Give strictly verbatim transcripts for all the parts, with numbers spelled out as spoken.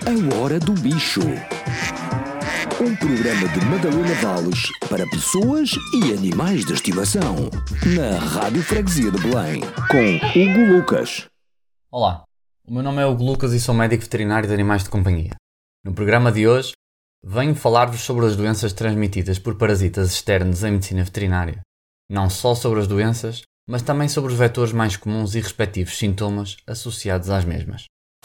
A Hora do Bicho. Um programa de Madalena Valles para pessoas e animais de estimação. Na Rádio Freguesia de Belém. Com Hugo Lucas. Olá, o meu nome é Hugo Lucas e sou médico veterinário de animais de companhia. No programa de hoje, venho falar-vos sobre as doenças transmitidas por parasitas externos em medicina veterinária. Não só sobre as doenças, mas também sobre os vetores mais comuns e respectivos sintomas associados às mesmas.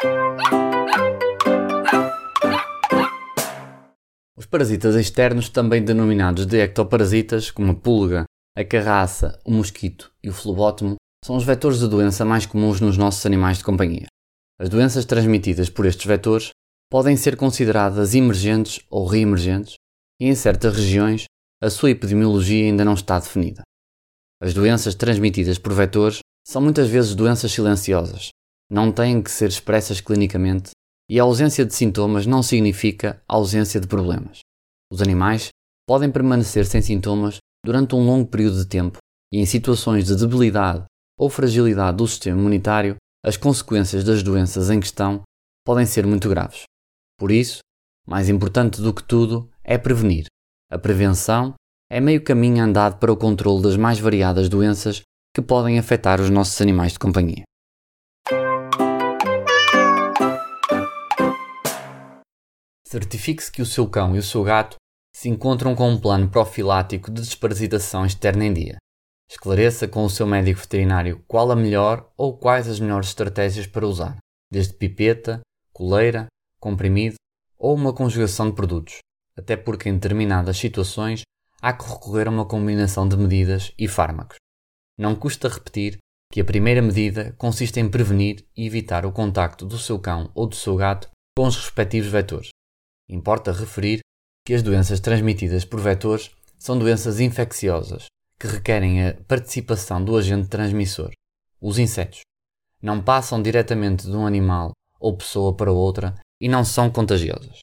Os parasitas externos, também denominados de ectoparasitas, como a pulga, a carraça, o mosquito e o flebótomo, são os vetores de doença mais comuns nos nossos animais de companhia. As doenças transmitidas por estes vetores podem ser consideradas emergentes ou reemergentes e, em certas regiões, a sua epidemiologia ainda não está definida. As doenças transmitidas por vetores são muitas vezes doenças silenciosas, não têm que ser expressas clinicamente e a ausência de sintomas não significa ausência de problemas. Os animais podem permanecer sem sintomas durante um longo período de tempo e, em situações de debilidade ou fragilidade do sistema imunitário, as consequências das doenças em questão podem ser muito graves. Por isso, mais importante do que tudo é prevenir. A prevenção é meio caminho andado para o controle das mais variadas doenças que podem afetar os nossos animais de companhia. Certifique-se que o seu cão e o seu gato se encontram com um plano profilático de desparasitação externa em dia. Esclareça com o seu médico veterinário qual a melhor ou quais as melhores estratégias para usar, desde pipeta, coleira, comprimido ou uma conjugação de produtos, até porque em determinadas situações há que recorrer a uma combinação de medidas e fármacos. Não custa repetir que a primeira medida consiste em prevenir e evitar o contacto do seu cão ou do seu gato com os respectivos vetores. Importa referir que as doenças transmitidas por vetores são doenças infecciosas que requerem a participação do agente transmissor, os insetos. Não passam diretamente de um animal ou pessoa para outra e não são contagiosas.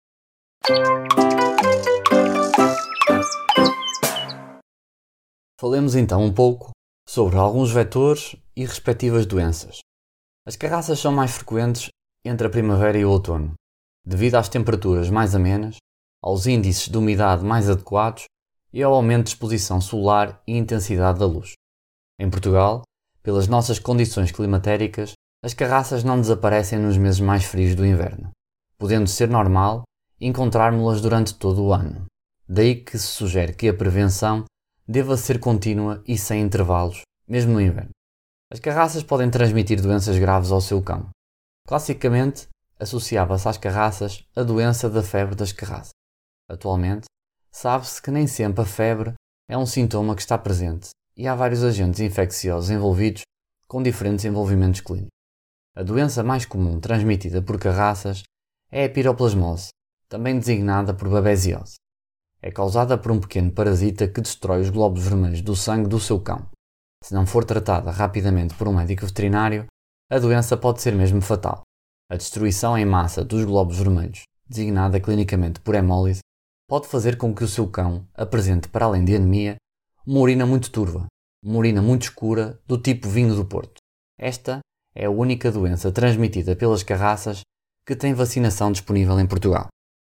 Falemos então um pouco sobre alguns vetores e respectivas doenças. As carraças são mais frequentes entre a primavera e o outono, devido às temperaturas mais amenas, aos índices de umidade mais adequados e ao aumento de exposição solar e intensidade da luz. Em Portugal, pelas nossas condições climatéricas, as carraças não desaparecem nos meses mais frios do inverno, podendo ser normal encontrarmos-las durante todo o ano. Daí que se sugere que a prevenção deva ser contínua e sem intervalos, mesmo no inverno. As carraças podem transmitir doenças graves ao seu cão. Classicamente, associava-se às carraças a doença da febre das carraças. Atualmente, sabe-se que nem sempre a febre é um sintoma que está presente e há vários agentes infecciosos envolvidos com diferentes envolvimentos clínicos. A doença mais comum transmitida por carraças é a piroplasmose, também designada por babesiose. É causada por um pequeno parasita que destrói os glóbulos vermelhos do sangue do seu cão. Se não for tratada rapidamente por um médico veterinário, a doença pode ser mesmo fatal. A destruição em massa dos glóbulos vermelhos, designada clinicamente por hemólise, pode fazer com que o seu cão apresente, para além de anemia, uma urina muito turva, uma urina muito escura do tipo vinho do Porto. Esta é a única doença transmitida pelas carraças que tem vacinação disponível em Portugal.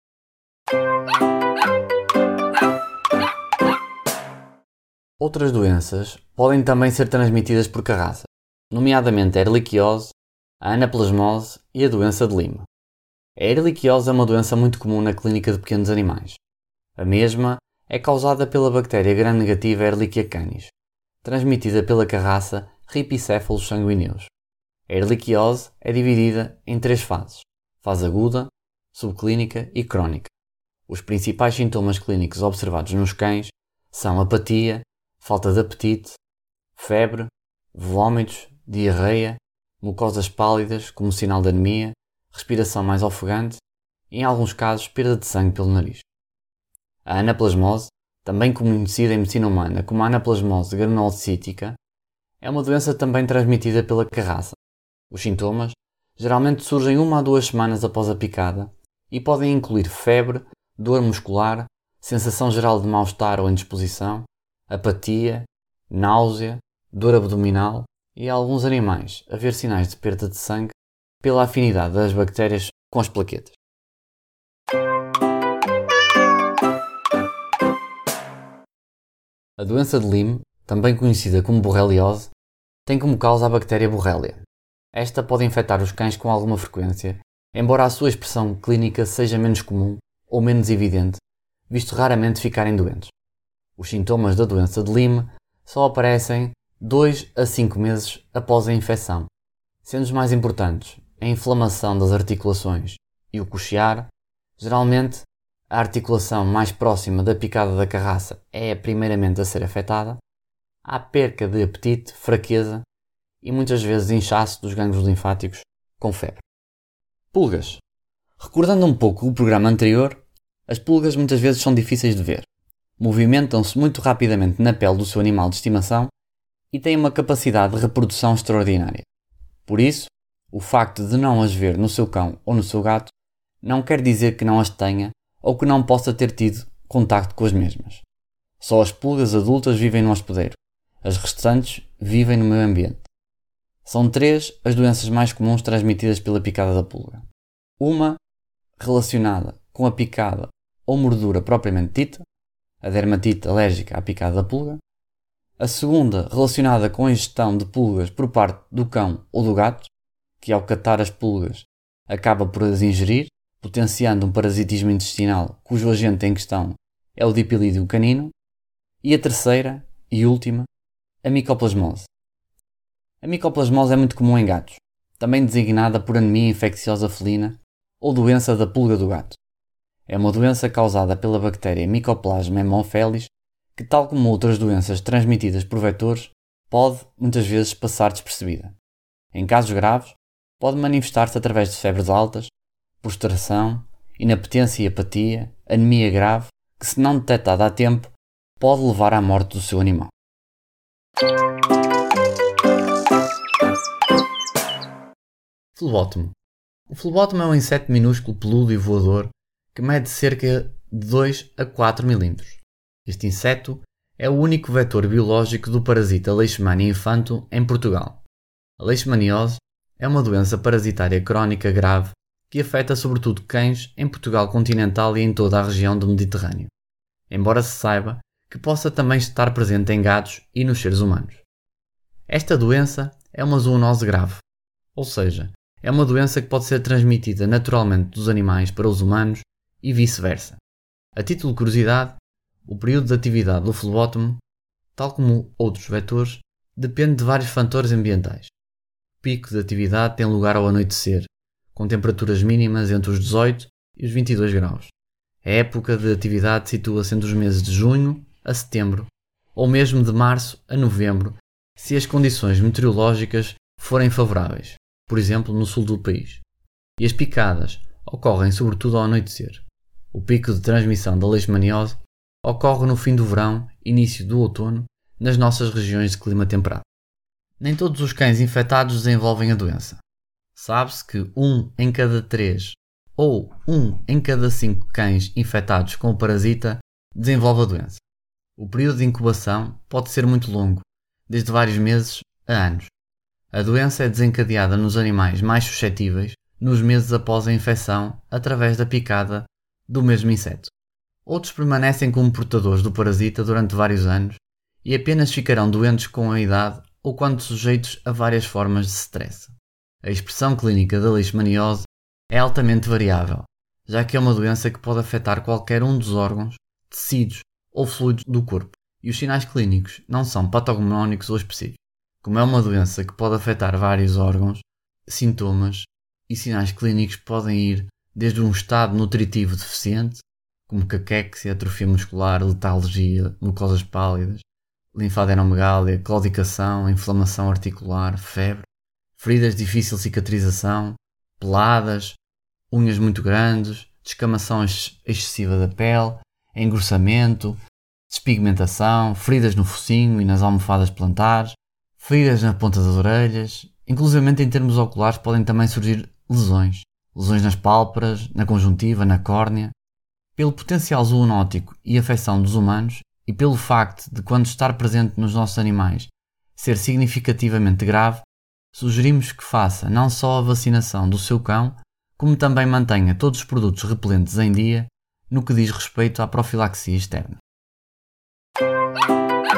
Outras doenças podem também ser transmitidas por carraças, nomeadamente a erliquiose, a anaplasmose e a doença de Lyme. A erliquiose é uma doença muito comum na clínica de pequenos animais. A mesma é causada pela bactéria gram-negativa Ehrlichia canis, transmitida pela carraça Rhipicephalus sanguineus. A erliquiose é dividida em três fases: fase aguda, subclínica e crónica. Os principais sintomas clínicos observados nos cães são apatia, falta de apetite, febre, vômitos, diarreia, mucosas pálidas como sinal de anemia, respiração mais ofegante e, em alguns casos, perda de sangue pelo nariz. A anaplasmose, também conhecida em medicina humana como anaplasmose granulocítica, é uma doença também transmitida pela carraça. Os sintomas geralmente surgem uma a duas semanas após a picada e podem incluir febre, dor muscular, sensação geral de mal-estar ou indisposição, apatia, náusea, dor abdominal e, em alguns animais, haver sinais de perda de sangue pela afinidade das bactérias com as plaquetas. A doença de Lyme, também conhecida como borreliose, tem como causa a bactéria Borrelia. Esta pode infectar os cães com alguma frequência, embora a sua expressão clínica seja menos comum ou menos evidente, visto raramente ficarem doentes. Os sintomas da doença de Lyme só aparecem dois a cinco meses após a infecção, sendo os mais importantes a inflamação das articulações e o coxear. Geralmente, a articulação mais próxima da picada da carraça é a primeiramente a ser afetada. Há perca de apetite, fraqueza e muitas vezes inchaço dos gânglios linfáticos com febre. Pulgas. Recordando um pouco o programa anterior, as pulgas muitas vezes são difíceis de ver. Movimentam-se muito rapidamente na pele do seu animal de estimação e têm uma capacidade de reprodução extraordinária. Por isso, o facto de não as ver no seu cão ou no seu gato não quer dizer que não as tenha ou que não possa ter tido contacto com as mesmas. Só as pulgas adultas vivem no hospedeiro. As restantes vivem no meio ambiente. São três as doenças mais comuns transmitidas pela picada da pulga. Uma relacionada com a picada ou mordura propriamente dita, a dermatite alérgica à picada da pulga. A segunda relacionada com a ingestão de pulgas por parte do cão ou do gato, que ao catar as pulgas acaba por as ingerir, potenciando um parasitismo intestinal cujo agente em questão é o dipilídeo canino. E a terceira e última, a micoplasmose. A micoplasmose é muito comum em gatos, também designada por anemia infecciosa felina ou doença da pulga do gato. É uma doença causada pela bactéria Mycoplasma haemophilus que, tal como outras doenças transmitidas por vetores, pode muitas vezes passar despercebida. Em casos graves, pode manifestar-se através de febres altas, prostração, inapetência e apatia, anemia grave, que, se não detectada a tempo, pode levar à morte do seu animal. Flebótomo. O flebótomo é um inseto minúsculo, peludo e voador que mede cerca de dois a quatro milímetros. Este inseto é o único vetor biológico do parasita Leishmania infanto em Portugal. A leishmaniose é uma doença parasitária crónica grave que afeta sobretudo cães em Portugal continental e em toda a região do Mediterrâneo, embora se saiba que possa também estar presente em gatos e nos seres humanos. Esta doença é uma zoonose grave, ou seja, é uma doença que pode ser transmitida naturalmente dos animais para os humanos e vice-versa. A título de curiosidade, o período de atividade do flebótomo, tal como outros vetores, depende de vários fatores ambientais. O pico de atividade tem lugar ao anoitecer, com temperaturas mínimas entre os dezoito e os vinte e dois graus. A época de atividade situa-se entre os meses de junho a setembro, ou mesmo de março a novembro, se as condições meteorológicas forem favoráveis, por exemplo no sul do país. E as picadas ocorrem sobretudo ao anoitecer. O pico de transmissão da leishmaniose ocorre no fim do verão, início do outono, nas nossas regiões de clima temperado. Nem todos os cães infectados desenvolvem a doença. Sabe-se que um em cada três ou um em cada cinco cães infectados com o parasita desenvolve a doença. O período de incubação pode ser muito longo, desde vários meses a anos. A doença é desencadeada nos animais mais suscetíveis nos meses após a infecção através da picada do mesmo inseto. Outros permanecem como portadores do parasita durante vários anos e apenas ficarão doentes com a idade ou quando sujeitos a várias formas de stress. A expressão clínica da leishmaniose é altamente variável, já que é uma doença que pode afetar qualquer um dos órgãos, tecidos ou fluidos do corpo, e os sinais clínicos não são patognomónicos ou específicos. Como é uma doença que pode afetar vários órgãos, sintomas e sinais clínicos podem ir desde um estado nutritivo deficiente, como caquexia, atrofia muscular, letargia, mucosas pálidas, linfadenomegália, claudicação, inflamação articular, febre, feridas de difícil cicatrização, peladas, unhas muito grandes, descamação ex- excessiva da pele, engrossamento, despigmentação, feridas no focinho e nas almofadas plantares, feridas na ponta das orelhas, inclusivamente em termos oculares podem também surgir lesões, lesões nas pálpebras, na conjuntiva, na córnea. Pelo potencial zoonótico e afecção dos humanos e pelo facto de, quando estar presente nos nossos animais, ser significativamente grave, sugerimos que faça não só a vacinação do seu cão, como também mantenha todos os produtos repelentes em dia no que diz respeito à profilaxia externa.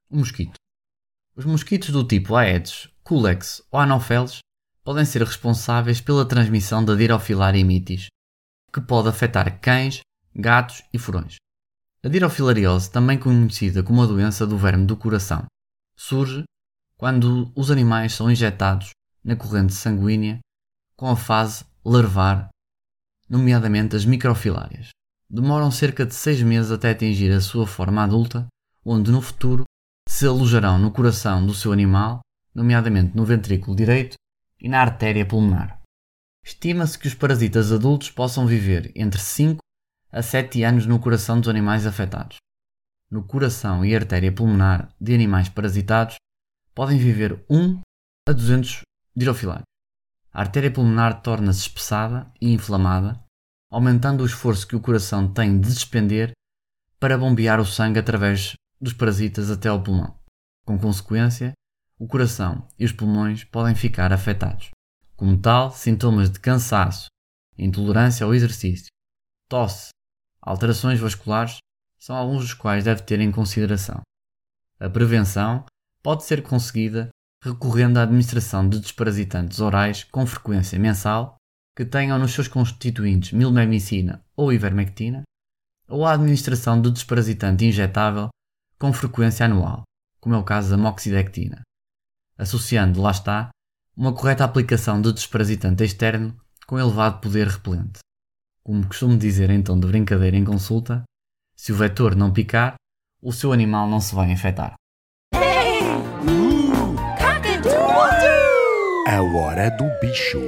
O mosquito. Os mosquitos do tipo Aedes, Culex ou Anopheles podem ser responsáveis pela transmissão da Dirofilaria mitis, que pode afetar cães, gatos e furões. A dirofilariose, também conhecida como a doença do verme do coração, surge quando os animais são injetados na corrente sanguínea com a fase larvar, nomeadamente as microfilárias. Demoram cerca de seis meses até atingir a sua forma adulta, onde no futuro se alojarão no coração do seu animal, nomeadamente no ventrículo direito e na artéria pulmonar. Estima-se que os parasitas adultos possam viver entre cinco a sete anos no coração dos animais afetados. No coração e artéria pulmonar de animais parasitados podem viver um a duzentos dirofilários. A artéria pulmonar torna-se espessada e inflamada, aumentando o esforço que o coração tem de despender para bombear o sangue através dos parasitas até ao pulmão. Com consequência, o coração e os pulmões podem ficar afetados. Como tal, sintomas de cansaço, intolerância ao exercício, tosse, alterações vasculares são alguns dos quais deve ter em consideração. A prevenção pode ser conseguida recorrendo à administração de desparasitantes orais com frequência mensal que tenham nos seus constituintes milmemicina ou ivermectina, ou à administração de desparasitante injetável com frequência anual, como é o caso da moxidectina, associando, lá está, uma correta aplicação de desparasitante externo com elevado poder repelente. Como costumo dizer em tom de brincadeira em consulta, se o vetor não picar, o seu animal não se vai infectar. A hora do bicho.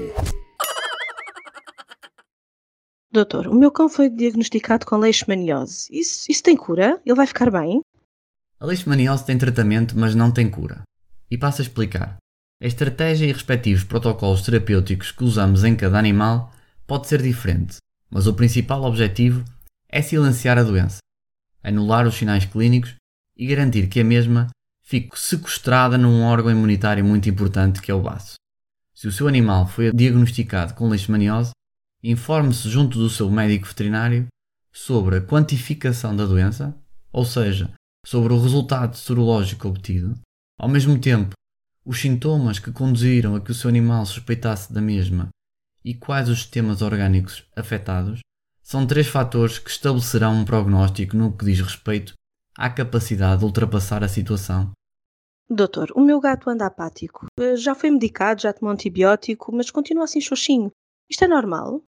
Doutor, o meu cão foi diagnosticado com leishmaniose. Isso, isso tem cura? Ele vai ficar bem? A leishmaniose tem tratamento, mas não tem cura. E passo a explicar. A estratégia e respectivos protocolos terapêuticos que usamos em cada animal pode ser diferente, mas o principal objetivo é silenciar a doença, anular os sinais clínicos e garantir que a mesma fique sequestrada num órgão imunitário muito importante que é o baço. Se o seu animal foi diagnosticado com leishmaniose, informe-se junto do seu médico veterinário sobre a quantificação da doença, ou seja, sobre o resultado sorológico obtido, ao mesmo tempo, os sintomas que conduziram a que o seu animal suspeitasse da mesma e quais os sistemas orgânicos afetados, são três fatores que estabelecerão um prognóstico no que diz respeito à capacidade de ultrapassar a situação. Doutor, o meu gato anda apático. Já foi medicado, já tomou antibiótico, mas continua assim xoxinho. Isto é normal?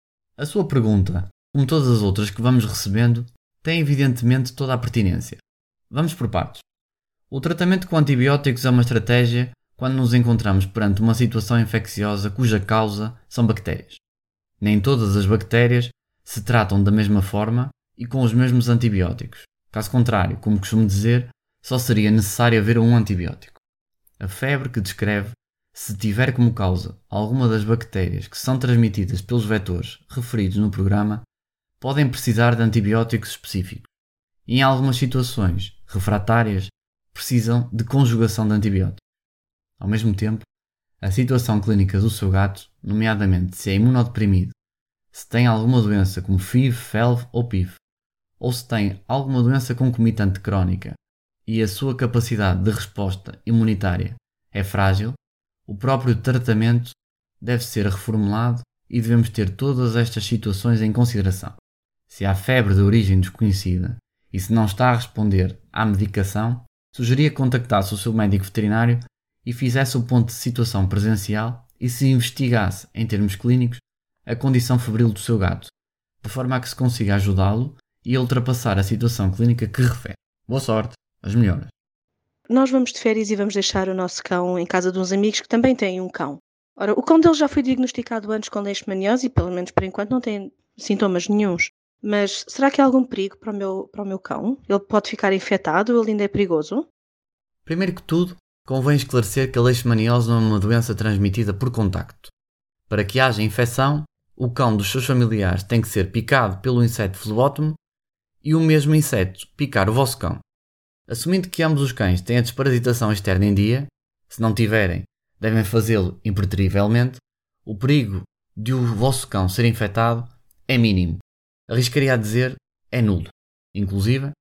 A sua pergunta, como todas as outras que vamos recebendo, tem evidentemente toda a pertinência. Vamos por partes. O tratamento com antibióticos é uma estratégia quando nos encontramos perante uma situação infecciosa cuja causa são bactérias. Nem todas as bactérias se tratam da mesma forma e com os mesmos antibióticos. Caso contrário, como costumo dizer, só seria necessário haver um antibiótico. A febre que descreve, se tiver como causa alguma das bactérias que são transmitidas pelos vetores referidos no programa, podem precisar de antibióticos específicos. E em algumas situações refratárias, precisam de conjugação de antibióticos. Ao mesmo tempo, a situação clínica do seu gato, nomeadamente se é imunodeprimido, se tem alguma doença como F I V, F E L V ou P I V, ou se tem alguma doença concomitante crónica e a sua capacidade de resposta imunitária é frágil, o próprio tratamento deve ser reformulado e devemos ter todas estas situações em consideração. Se há febre de origem desconhecida e se não está a responder à medicação, sugeria que contactasse o seu médico veterinário e fizesse o ponto de situação presencial e se investigasse, em termos clínicos, a condição febril do seu gato, de forma a que se consiga ajudá-lo e a ultrapassar a situação clínica que refere. Boa sorte, as melhoras. Nós vamos de férias e vamos deixar o nosso cão em casa de uns amigos que também têm um cão. Ora, o cão dele já foi diagnosticado antes com leishmaniose e, pelo menos por enquanto, não tem sintomas nenhuns. Mas será que há algum perigo para o meu, para o meu cão? Ele pode ficar infectado ou ele ainda é perigoso? Primeiro que tudo, convém esclarecer que a leishmaniose não é uma doença transmitida por contacto. Para que haja infecção, o cão dos seus familiares tem que ser picado pelo inseto flebótomo e o mesmo inseto picar o vosso cão. Assumindo que ambos os cães têm a desparasitação externa em dia, se não tiverem, devem fazê-lo impertrivelmente, o perigo de o vosso cão ser infectado é mínimo. Arriscaria a dizer, é nulo. Inclusive,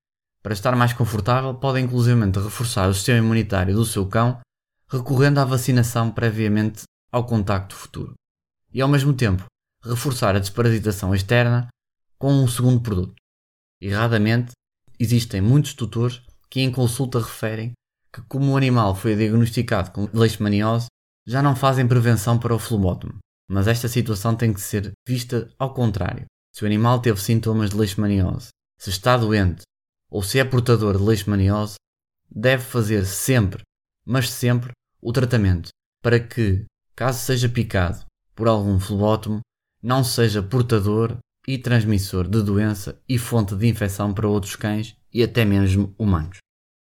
Para estar mais confortável, pode inclusivamente reforçar o sistema imunitário do seu cão recorrendo à vacinação previamente ao contacto futuro. E ao mesmo tempo, reforçar a desparasitação externa com um segundo produto. Erradamente, existem muitos tutores que em consulta referem que como o animal foi diagnosticado com leishmaniose, já não fazem prevenção para o flebótomo. Mas esta situação tem que ser vista ao contrário. Se o animal teve sintomas de leishmaniose, se está doente ou se é portador de leishmaniose, deve fazer sempre, mas sempre, o tratamento para que, caso seja picado por algum flebótomo, não seja portador e transmissor de doença e fonte de infecção para outros cães e até mesmo humanos.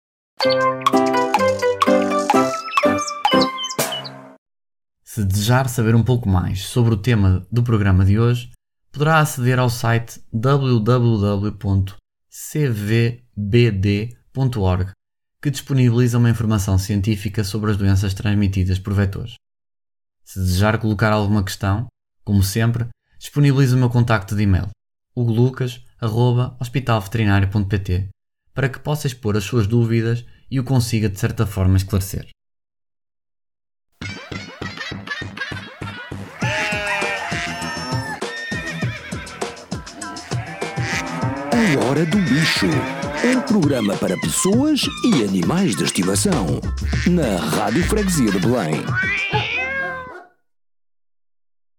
Se desejar saber um pouco mais sobre o tema do programa de hoje, poderá aceder ao site w w w ponto c v b d ponto org, que disponibiliza uma informação científica sobre as doenças transmitidas por vetores. Se desejar colocar alguma questão, como sempre, disponibilizo o meu contacto de e-mail, hugo lucas arroba hospital veterinário ponto p t, para que possa expor as suas dúvidas e o consiga de certa forma esclarecer. A Hora do Bicho. Um programa para pessoas e animais de estimação. Na Rádio Freguesia de Belém.